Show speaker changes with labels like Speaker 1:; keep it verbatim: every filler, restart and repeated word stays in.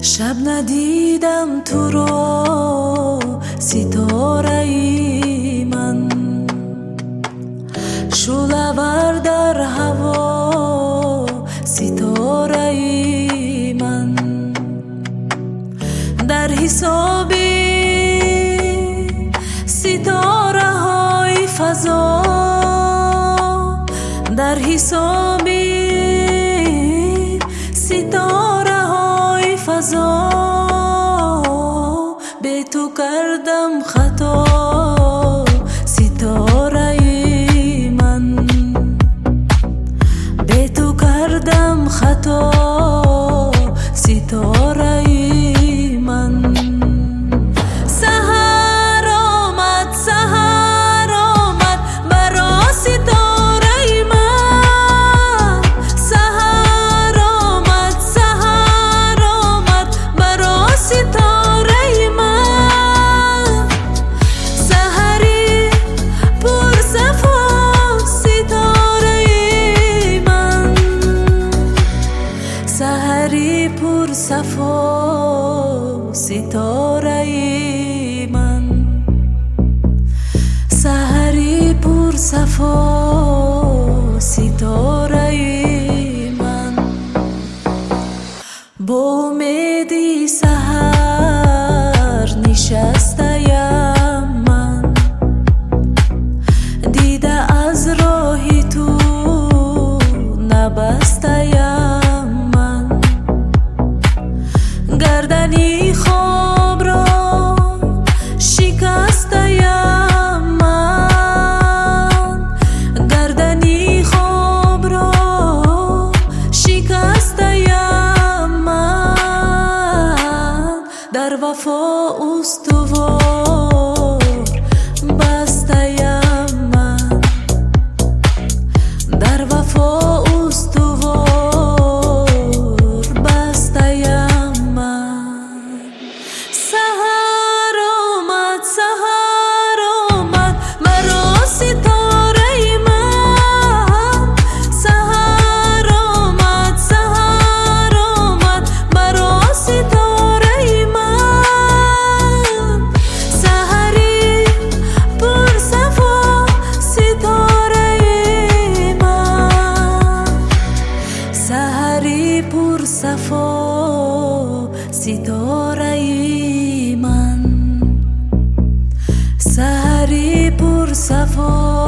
Speaker 1: شب ندیدم تو رو ستاره ای من، شعله‌ور در هوا ستاره ای من، در حساب ستاره های فضا، در حساب ستاره های فضا به تو کردم خطا ستاره ای من، به تو کردم خطا ستاره ای من. سحر آمد سحر آمد برا ستاره ای من، سحر آمد سحر آمد برا ستاره ای من، سحری پر صفا ستاره ای من، سحری پر صفا ستاره ای من، سحری پر صفا ستاره ای من. با امیدی سحر نشسته‌ام من، دیده از راه تو نبسته‌ام من، گردنی خواب را شکسته‌ام من، گردنی خواب را شکسته‌ام من، در وفا استوار بسته‌ام من، در وفا استوار بسته‌ام من. سحر آمد سحر آمد مرا ستاره ای من، سحر آمد سحر آمد مرا ستاره ای من، سحری پر صفا ستاره ای من، سحری پر صفا ستاره ای من، سحری پر صفا